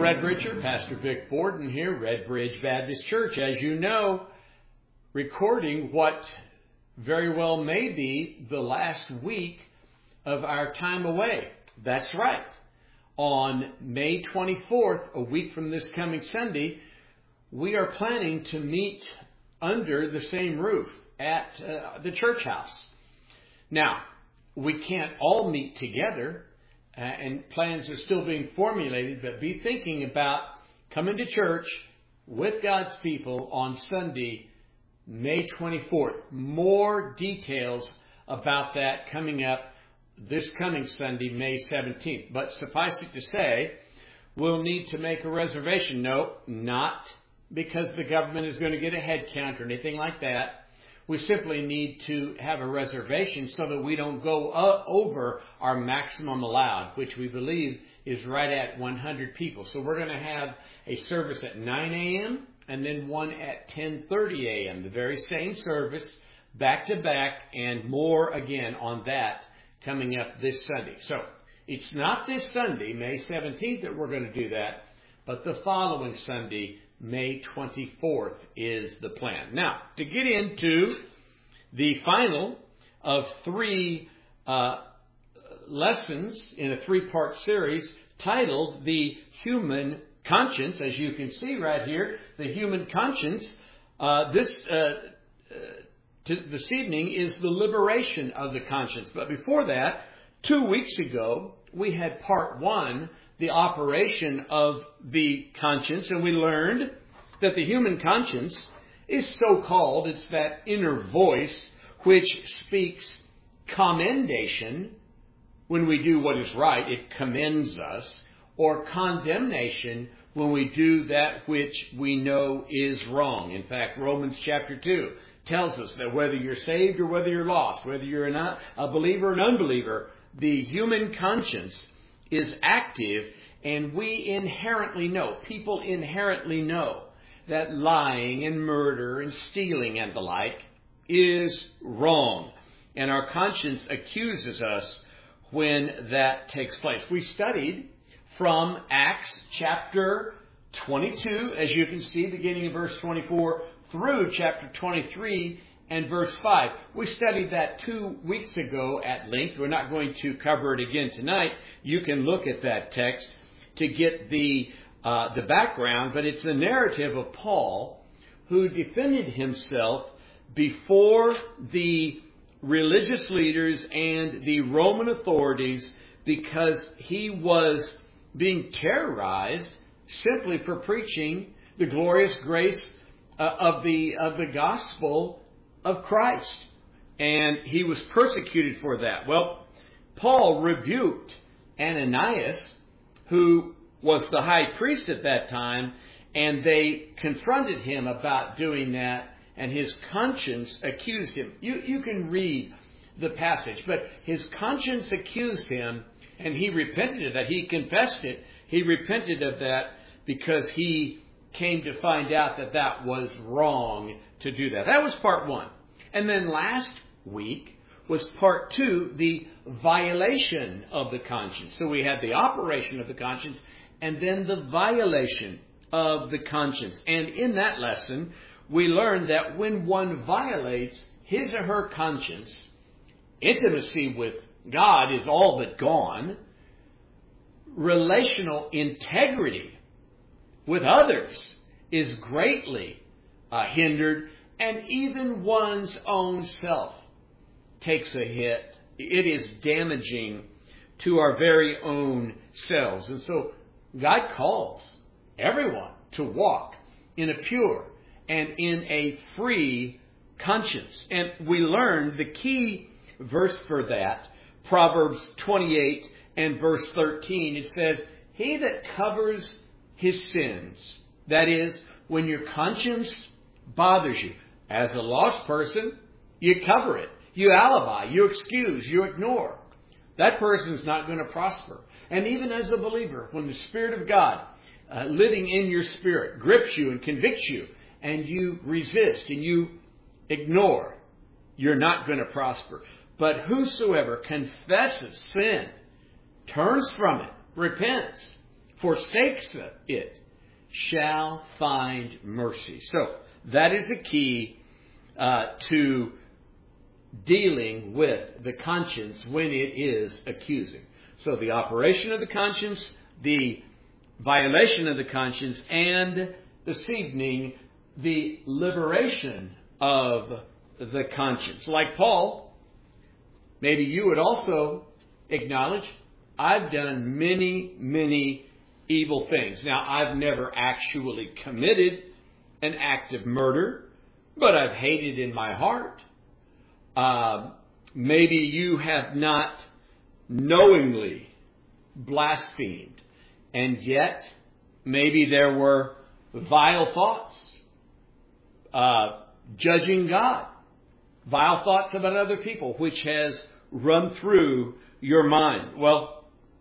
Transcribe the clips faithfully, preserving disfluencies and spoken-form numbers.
Red Bridger, Pastor Vic Borden here, Red Bridge Baptist Church, as you know, recording what very well may be the last week of our time away. That's right. On May twenty-fourth, a week from this coming Sunday, we are planning to meet under the same roof at uh, the church house. Now, we can't all meet together, uh, and plans are still being formulated, but be thinking about coming to church with God's people on Sunday, May twenty-fourth. More details about that coming up this coming Sunday, May seventeenth. But suffice it to say, we'll need to make a reservation. No, not because the government is going to get a head count or anything like that. We simply need to have a reservation so that we don't go uh, over our maximum allowed, which we believe is right at one hundred people. So we're going to have a service at nine a.m. and then one at ten thirty a.m. The very same service, back to back, and more again on that coming up this Sunday. So it's not this Sunday, May seventeenth, that we're going to do that, but the following Sunday, May twenty-fourth, is the plan. Now, to get into the final of three uh, lessons in a three-part series titled The Human Conscience, as you can see right here, the human conscience, uh, this uh, uh, to, this evening is the liberation of the conscience. But before that, two weeks ago, we had part one, the operation of the conscience, and we learned that the human conscience is so called, it's that inner voice which speaks commendation when we do what is right, it commends us, or condemnation when we do that which we know is wrong. In fact, Romans chapter two tells us that whether you're saved or whether you're lost, whether you're not a believer or an unbeliever, the human conscience is active. And we inherently know, people inherently know, that lying and murder and stealing and the like is wrong. And our conscience accuses us when that takes place. We studied from Acts chapter twenty-two, as you can see, beginning in verse twenty-four, through chapter twenty-three and verse five. We studied that two weeks ago at length. We're not going to cover it again tonight. You can look at that text to get the uh, the background, but it's the narrative of Paul, who defended himself before the religious leaders and the Roman authorities because he was being terrorized simply for preaching the glorious grace uh, of the of the gospel of Christ, and he was persecuted for that. Well, Paul rebuked Ananias, who was the high priest at that time, and they confronted him about doing that, and his conscience accused him. You, you can read the passage, but his conscience accused him, and he repented of that. He confessed it. He repented of that because he came to find out that that was wrong to do that. That was part one. And then last week was part two, the violation of the conscience. So we had the operation of the conscience and then the violation of the conscience. And in that lesson, we learned that when one violates his or her conscience, intimacy with God is all but gone. Relational integrity with others is greatly uh, hindered, and even one's own self takes a hit. It is damaging to our very own selves. And so God calls everyone to walk in a pure and in a free conscience. And we learned the key verse for that, Proverbs twenty-eight and verse thirteen. It says, "He that covers his sins," that is, when your conscience bothers you, as a lost person, you cover it. You alibi, you excuse, you ignore. That person's not going to prosper. And even as a believer, when the Spirit of God uh, living in your spirit grips you and convicts you, and you resist and you ignore, you're not going to prosper. But whosoever confesses sin, turns from it, repents, forsakes it shall find mercy. So that is the key uh, to dealing with the conscience when it is accusing. So the operation of the conscience, the violation of the conscience, and this evening, the liberation of the conscience. Like Paul, maybe you would also acknowledge, I've done many, many evil things. Now, I've never actually committed an act of murder, but I've hated in my heart. Uh, maybe you have not knowingly blasphemed, and yet maybe there were vile thoughts, uh, judging God, vile thoughts about other people, which has run through your mind. Well,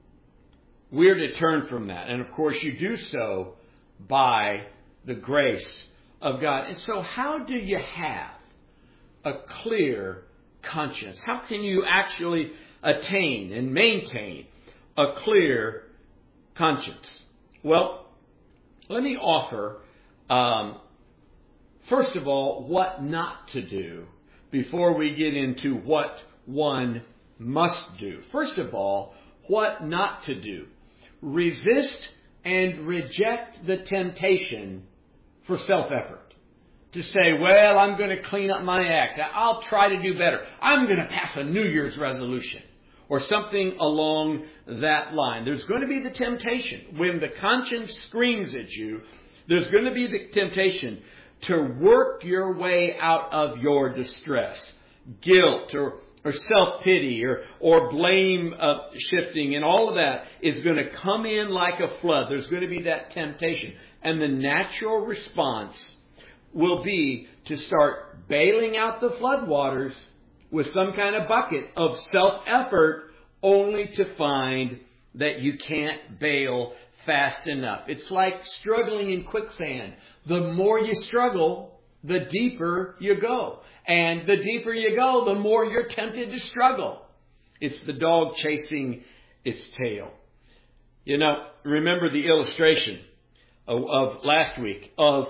we're to turn from that. And of course, you do so by the grace of God. And so how do you have a clear conscience? How can you actually attain and maintain a clear conscience? Well, let me offer, um, first of all, what not to do before we get into what one must do. First of all, what not to do. Resist and reject the temptation for self-effort. To say, well, I'm going to clean up my act. I'll try to do better. I'm going to pass a New Year's resolution. Or something along that line. There's going to be the temptation. When the conscience screams at you, there's going to be the temptation to work your way out of your distress. Guilt or or self-pity or, or blame uh, shifting and all of that is going to come in like a flood. There's going to be that temptation. And the natural response will be to start bailing out the floodwaters with some kind of bucket of self-effort, only to find that you can't bail fast enough. It's like struggling in quicksand. The more you struggle, the deeper you go. And the deeper you go, the more you're tempted to struggle. It's the dog chasing its tail. You know, remember the illustration of, of last week of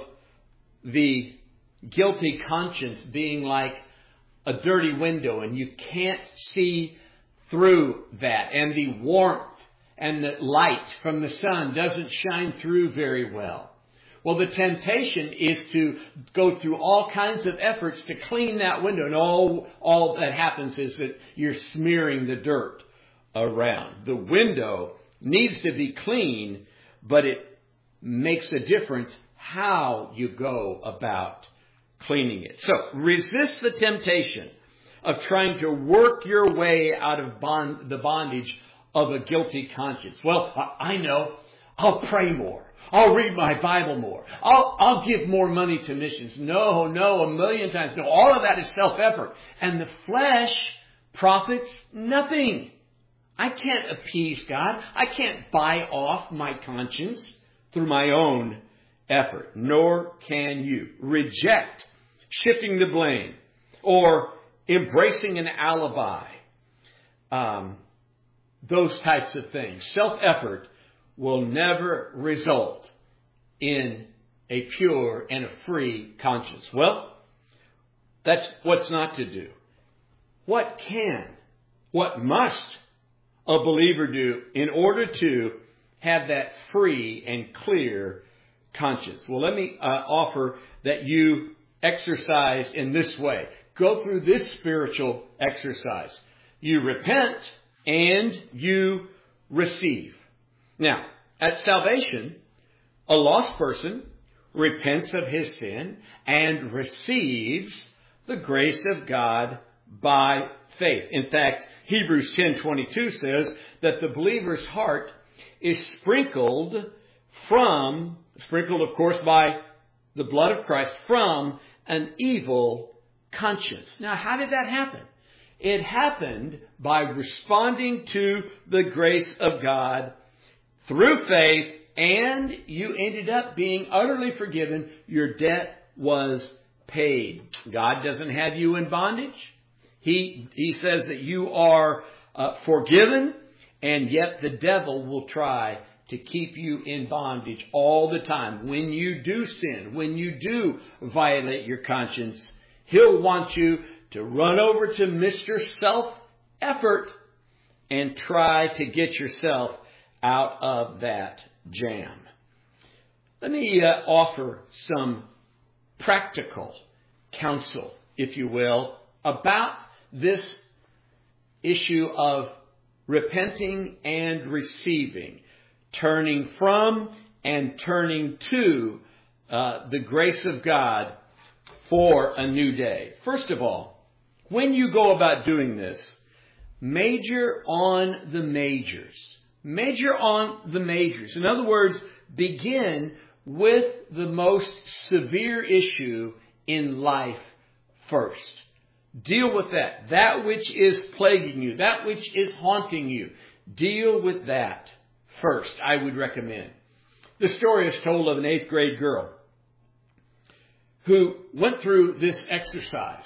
the guilty conscience being like a dirty window, and you can't see through that. And the warmth and the light from the sun doesn't shine through very well. Well, the temptation is to go through all kinds of efforts to clean that window. And all, all that happens is that you're smearing the dirt around. The window needs to be clean, but it makes a difference how you go about cleaning it. So resist the temptation of trying to work your way out of bond, the bondage of a guilty conscience. Well, I know. I'll pray more. I'll read my Bible more. I'll, I'll give more money to missions. No, no, a million times. No, all of that is self-effort. And the flesh profits nothing. I can't appease God. I can't buy off my conscience through my own effort. Nor can you. Reject shifting the blame or embracing an alibi. Um, those types of things. Self-effort will never result in a pure and a free conscience. Well, that's what's not to do. What can, what must a believer do in order to have that free and clear conscience? Well, let me uh, offer that you exercise in this way. Go through this spiritual exercise. You repent and you receive. Now, at salvation, a lost person repents of his sin and receives the grace of God by faith. In fact, Hebrews ten twenty-two says that the believer's heart is sprinkled from, sprinkled of course by the blood of Christ, from an evil conscience. Now, how did that happen? It happened by responding to the grace of God through faith, and you ended up being utterly forgiven. Your debt was paid. God doesn't have you in bondage. He, he says that you are uh, forgiven, and yet the devil will try to keep you in bondage all the time. When you do sin, when you do violate your conscience, he'll want you to run over to Mister Self-Effort and try to get yourself out of that jam. Let me uh, offer some practical counsel, if you will, about this issue of repenting and receiving, turning from and turning to uh, the grace of God for a new day. First of all, when you go about doing this, major on the majors. Major on the majors. In other words, begin with the most severe issue in life first. Deal with that. That which is plaguing you. That which is haunting you. Deal with that first, I would recommend. The story is told of an eighth grade girl who went through this exercise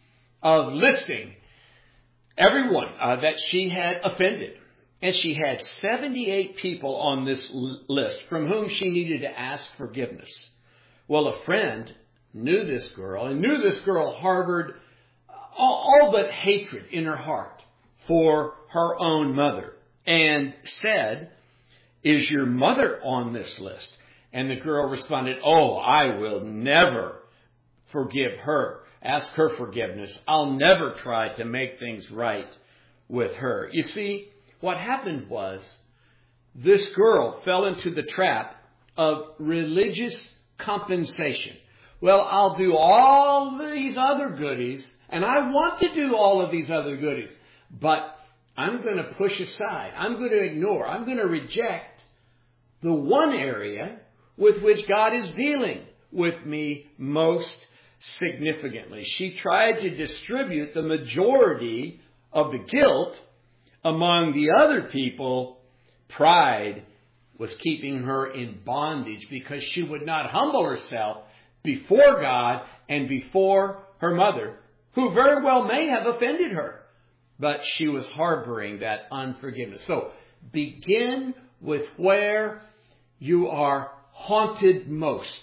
of listing everyone uh, that she had offended. And she had seventy-eight people on this list from whom she needed to ask forgiveness. Well, a friend knew this girl and knew this girl harbored all, all but hatred in her heart for her own mother and said, "Is your mother on this list?" And the girl responded, "Oh, I will never forgive her. Ask her forgiveness. I'll never try to make things right with her." You see, what happened was this girl fell into the trap of religious compensation. Well, I'll do all these other goodies, and I want to do all of these other goodies, but I'm going to push aside. I'm going to ignore. I'm going to reject the one area with which God is dealing with me most significantly. She tried to distribute the majority of the guilt among the other people. Pride was keeping her in bondage because she would not humble herself before God and before her mother, who very well may have offended her. But she was harboring that unforgiveness. So begin with where you are haunted most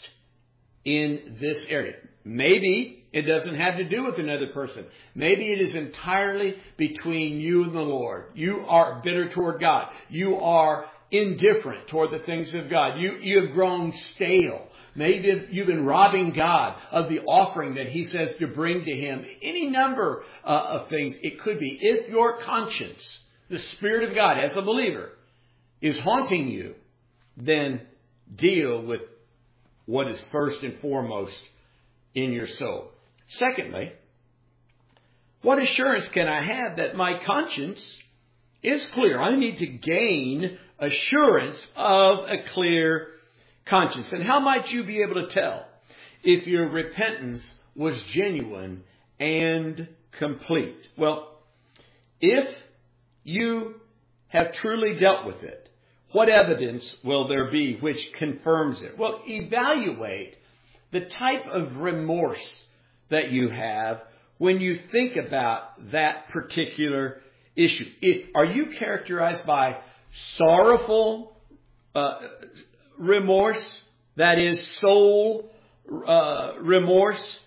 in this area. Maybe it doesn't have to do with another person. Maybe it is entirely between you and the Lord. You are bitter toward God. You are indifferent toward the things of God. You, you have grown stale. Maybe you've been robbing God of the offering that He says to bring to Him. Any number uh, of things it could be. If your conscience, the Spirit of God as a believer, is haunting you, then deal with what is first and foremost in your soul. Secondly, what assurance can I have that my conscience is clear? I need to gain assurance of a clear conscience. And how might you be able to tell if your repentance was genuine and complete? Well, if you have truly dealt with it, what evidence will there be which confirms it? Well, evaluate the type of remorse that you have when you think about that particular issue. If, are you characterized by sorrowful uh, remorse, that is soul uh, remorse,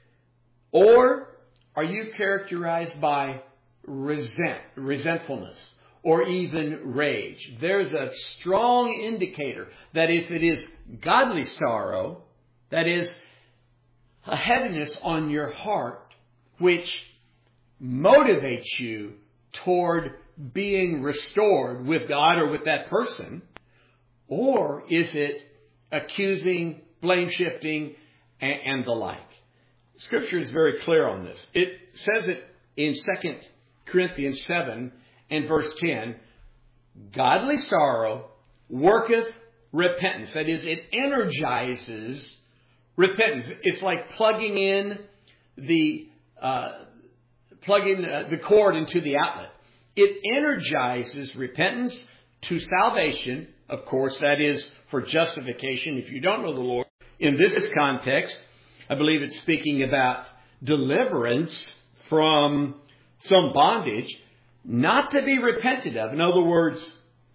or are you characterized by resent, resentfulness, or even rage? There's a strong indicator that if it is godly sorrow, that is a heaviness on your heart, which motivates you toward being restored with God or with that person, or is it accusing, blame shifting, and, and the like? Scripture is very clear on this. It says it in Second Corinthians seven and verse ten, godly sorrow worketh repentance. That is, it energizes repentance. It's like plugging in the uh, plugging uh, the cord into the outlet. It energizes repentance to salvation. Of course, that is for justification. If you don't know the Lord, in this context, I believe it's speaking about deliverance from some bondage, not to be repented of. In other words,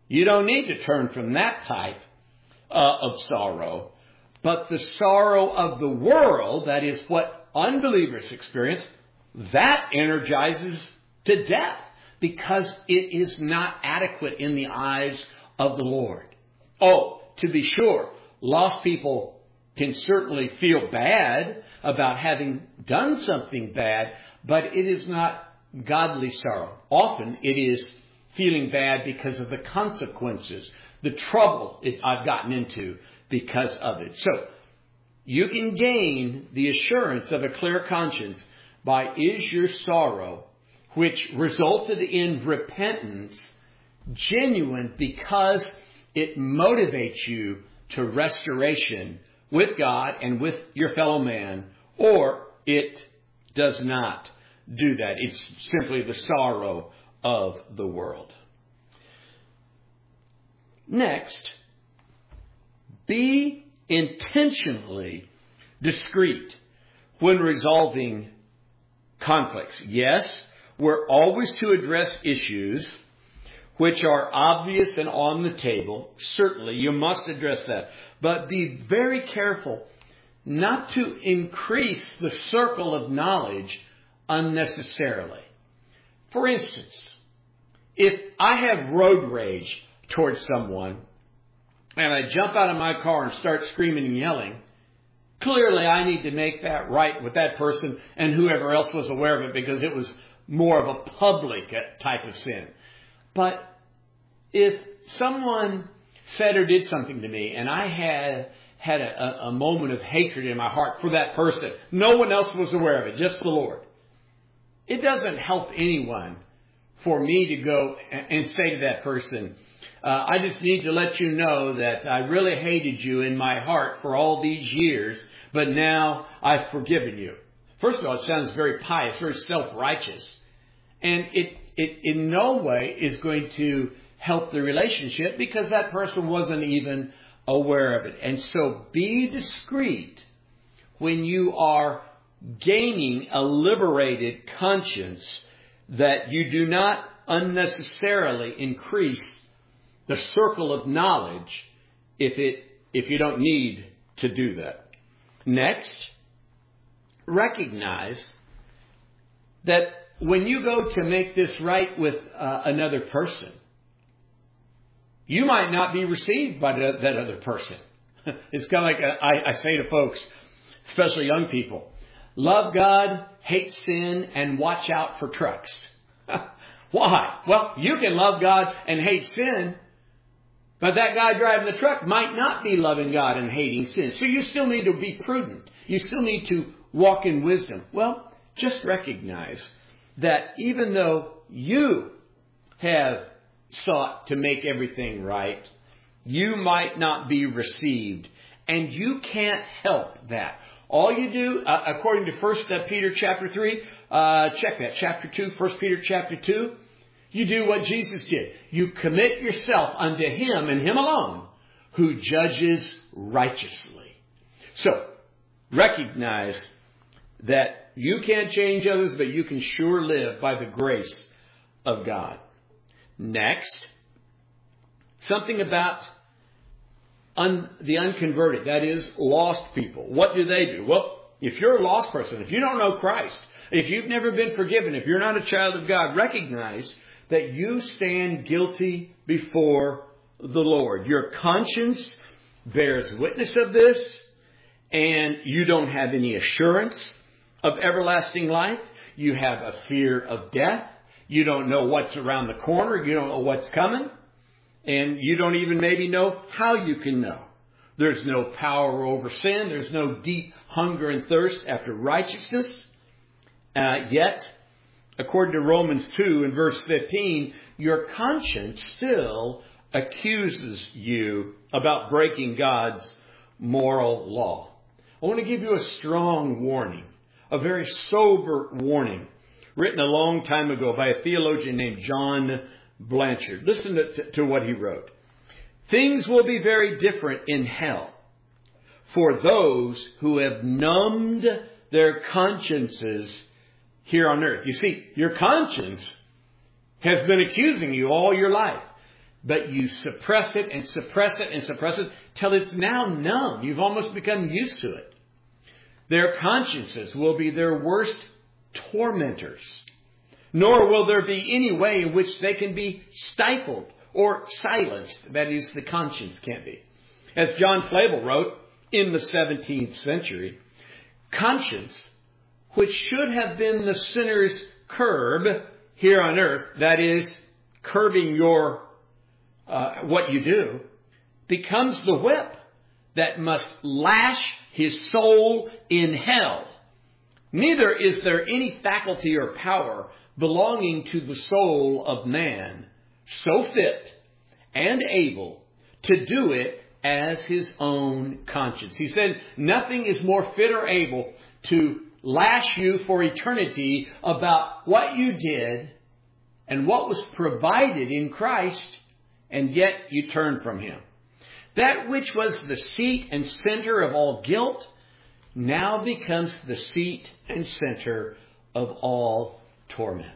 You don't need to turn from that type uh, of sorrow. But the sorrow of the world, that is what unbelievers experience, that energizes to death because it is not adequate in the eyes of the Lord. Oh, to be sure, lost people can certainly feel bad about having done something bad, but it is not godly sorrow. Often it is feeling bad because of the consequences, the trouble I've gotten into because of it. So you can gain the assurance of a clear conscience by is your sorrow, which resulted in repentance, genuine because it motivates you to restoration with God and with your fellow man, or it does not do that. It's simply the sorrow of the world. Next, be intentionally discreet when resolving conflicts. Yes, we're always to address issues which are obvious and on the table. Certainly, you must address that. But be very careful not to increase the circle of knowledge unnecessarily. For instance, if I have road rage towards someone and I jump out of my car and start screaming and yelling, clearly I need to make that right with that person and whoever else was aware of it because it was more of a public type of sin. But if someone said or did something to me and I had had a, a moment of hatred in my heart for that person, no one else was aware of it, just the Lord, it doesn't help anyone for me to go and say to that person, uh, I just need to let you know that I really hated you in my heart for all these years, but now I've forgiven you. First of all, it sounds very pious, very self-righteous. And it, it in no way is going to help the relationship because that person wasn't even aware of it. And so be discreet when you are gaining a liberated conscience, that you do not unnecessarily increase the circle of knowledge if it if you don't need to do that. Next, recognize that when you go to make this right with uh, another person, you might not be received by the, that other person. It's kind of like a, I, I say to folks, especially young people, love God, hate sin, and watch out for trucks. Why? Well, you can love God and hate sin, but that guy driving the truck might not be loving God and hating sin. So you still need to be prudent. You still need to walk in wisdom. Well, just recognize that even though you have sought to make everything right, you might not be received. And you can't help that. All you do, uh, according to First Peter chapter three, uh, check that, chapter two, First Peter chapter two, you do what Jesus did. You commit yourself unto Him and Him alone, who judges righteously. So, recognize that you can't change others, but you can sure live by the grace of God. Next, something about un, the unconverted, that is, lost people. What do they do? Well, if you're a lost person, if you don't know Christ, if you've never been forgiven, if you're not a child of God, recognize that you stand guilty before the Lord. Your conscience bears witness of this, and you don't have any assurance of everlasting life. You have a fear of death. You don't know what's around the corner. You don't know what's coming. And you don't even maybe know how you can know. There's no power over sin. There's no deep hunger and thirst after righteousness. Uh, yet, according to Romans two and verse fifteen, your conscience still accuses you about breaking God's moral law. I want to give you a strong warning, a very sober warning, written a long time ago by a theologian named John Blanchard. Listen to, to what he wrote. Things will be very different in hell for those who have numbed their consciences here on earth. You see, your conscience has been accusing you all your life. but you suppress it and suppress it and suppress it till it's now numb. You've almost become used to it. Their consciences will be their worst tormentors, nor will there be any way in which they can be stifled or silenced. That is, the conscience can't be. As John Flavel wrote in the seventeenth century, conscience, which should have been the sinner's curb here on earth, that is, curbing your uh, what you do, becomes the whip that must lash his soul in hell. Neither is there any faculty or power belonging to the soul of man so fit and able to do it as his own conscience. He said, nothing is more fit or able to lash you for eternity about what you did and what was provided in Christ, and yet you turned from him. That which was the seat and center of all guilt now becomes the seat and center of all torments.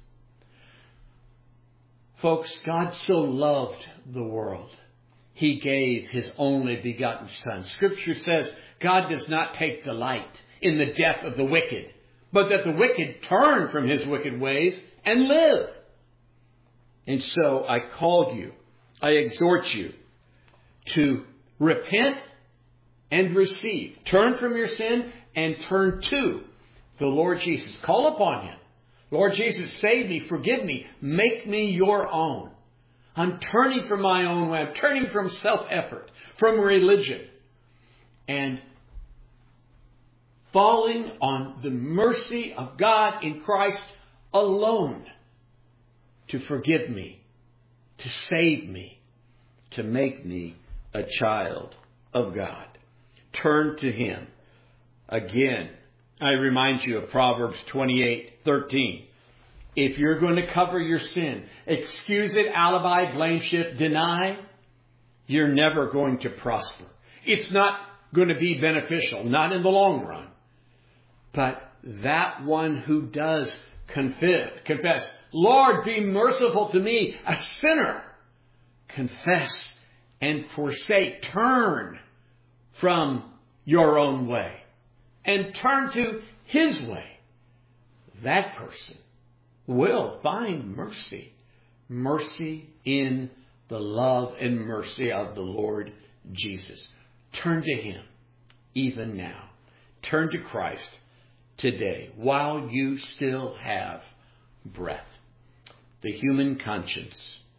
Folks, God so loved the world, he gave his only begotten Son. Scripture says God does not take delight in the death of the wicked, but that the wicked turn from his wicked ways and live. And so I call you, I exhort you to repent and receive. Turn from your sin and turn to the Lord Jesus. Call upon him. Lord Jesus, save me, forgive me, make me your own. I'm turning from my own way. I'm turning from self-effort, from religion, and falling on the mercy of God in Christ alone to forgive me, to save me, to make me a child of God. Turn to him. Again, I remind you of Proverbs twenty-eight thirteen. If you're going to cover your sin, excuse it, alibi, blame shift, deny, you're never going to prosper. It's not going to be beneficial, not in the long run. But that one who does confess, confess, Lord, be merciful to me, a sinner, confess and forsake, turn from your own way and turn to his way. That person will find mercy. Mercy in the love and mercy of the Lord Jesus. Turn to him even now. Turn to Christ today while you still have breath. The human conscience,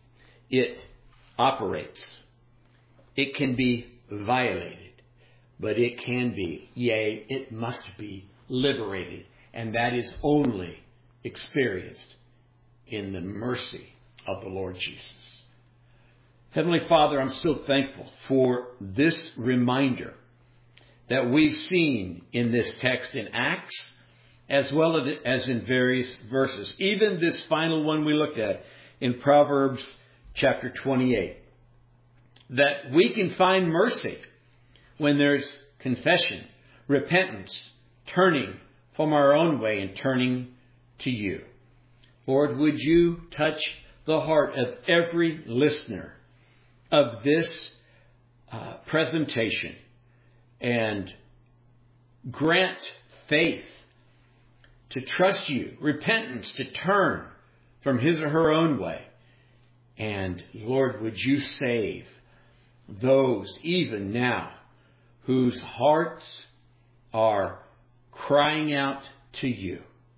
it operates. It can be violated, but it can be, yea, it must be liberated. And that is only experienced in the mercy of the Lord Jesus. Heavenly Father, I'm so thankful for this reminder that we've seen in this text in Acts, as well as in various verses. Even this final one we looked at in Proverbs chapter twenty-eight. That we can find mercy when there's confession, repentance, turning from our own way and turning to you. Lord, would you touch the heart of every listener of this uh, presentation and grant faith to trust you, repentance to turn from his or her own way. And Lord, would you save those even now whose hearts are crying out to you.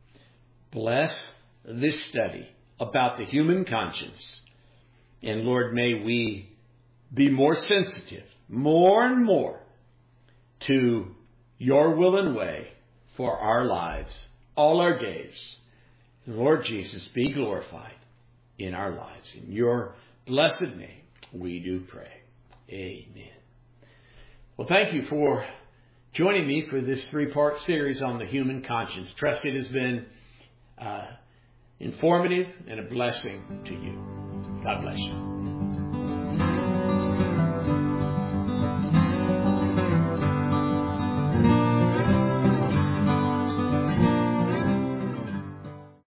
Bless this study about the human conscience. And Lord, may we be more sensitive, more and more, to your will and way for our lives, all our days. Lord Jesus, be glorified in our lives. In your blessed name, we do pray. Amen. Well, thank you for joining me for this three-part series on the human conscience. Trust it has been uh, informative and a blessing to you. God bless you.